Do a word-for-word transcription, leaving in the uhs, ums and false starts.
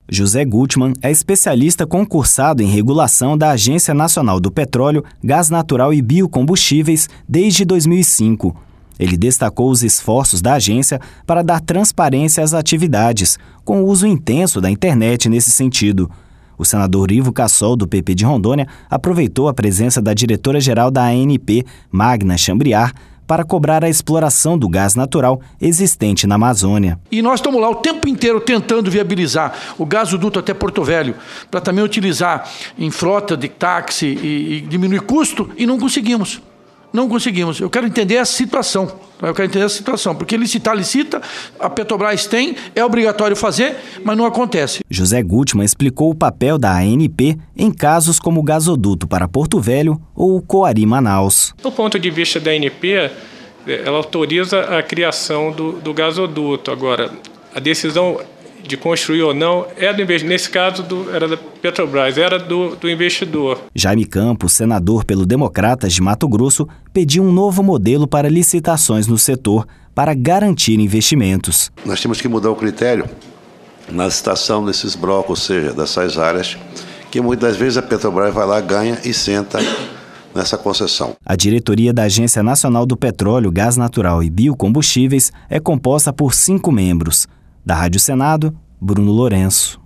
José Gutmann é especialista concursado em regulação da Agência Nacional do Petróleo, Gás Natural e Biocombustíveis desde dois mil e cinco. Ele destacou os esforços da agência para dar transparência às atividades, com o uso intenso da internet nesse sentido. O senador Ivo Cassol, do P P de Rondônia, aproveitou a presença da diretora-geral da A N P, Magna Chambriard, para cobrar a exploração do gás natural existente na Amazônia. E nós estamos lá o tempo inteiro tentando viabilizar o gasoduto até Porto Velho, para também utilizar em frota de táxi e, e diminuir custo, e não conseguimos. Não conseguimos. Eu quero entender a situação. Eu quero entender a situação, porque licitar, licita, a Petrobras tem, é obrigatório fazer, mas não acontece. José Gutmann explicou o papel da A N P em casos como o gasoduto para Porto Velho ou o Coari-Manaus. Do ponto de vista da A N P, ela autoriza a criação do, do gasoduto. Agora, a decisão de construir ou não é do investidor. Nesse caso, do, era da Petrobras, era do, do investidor. Jaime Campos, senador pelo Democratas de Mato Grosso, pediu um novo modelo para licitações no setor para garantir investimentos. Nós temos que mudar o critério na licitação desses blocos, ou seja, dessas áreas, que muitas vezes a Petrobras vai lá, ganha e senta nessa concessão. A diretoria da Agência Nacional do Petróleo, Gás Natural e Biocombustíveis é composta por cinco membros. Da Rádio Senado, Bruno Lourenço.